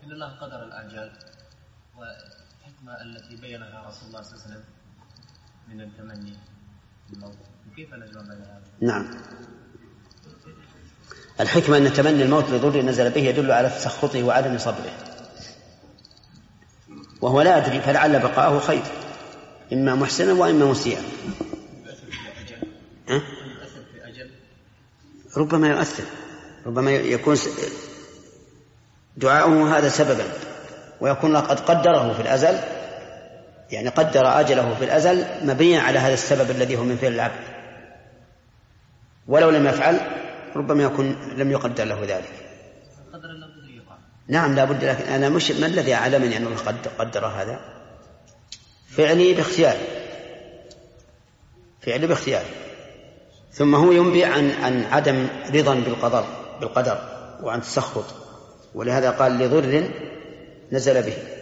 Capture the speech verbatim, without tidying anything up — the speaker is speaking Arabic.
مثل الله قدر الآجال والحكمة التي بينها رسول الله صلى الله عليه وسلم من التمني الموت، كيف نجمع بين هذا؟ نعم، الحكمة أن تمني الموت لضر نزل به يدل على تسخطه وعدم صبره، وهو لا يدري، فلعل بقاءه خير، إما محسنا وإما مسيئا. أه؟ ربما يؤثر، ربما يكون دعاؤه هذا سببا، ويكون قد قدره في الأزل، يعني قدر أجله في الأزل مبنيا على هذا السبب الذي هو من فعل العبد، ولو لم يفعل ربما يكون لم يقدر له ذلك. نعم لا بد، لكن أنا مش ما الذي أعلمني أنه قد قدر هذا؟ فعلي باختياري، فعلي باختياري. ثم هو ينبئ عن عن عدم رضا بالقدر بالقدر وعن تسخط، ولهذا قال لضر نزل به.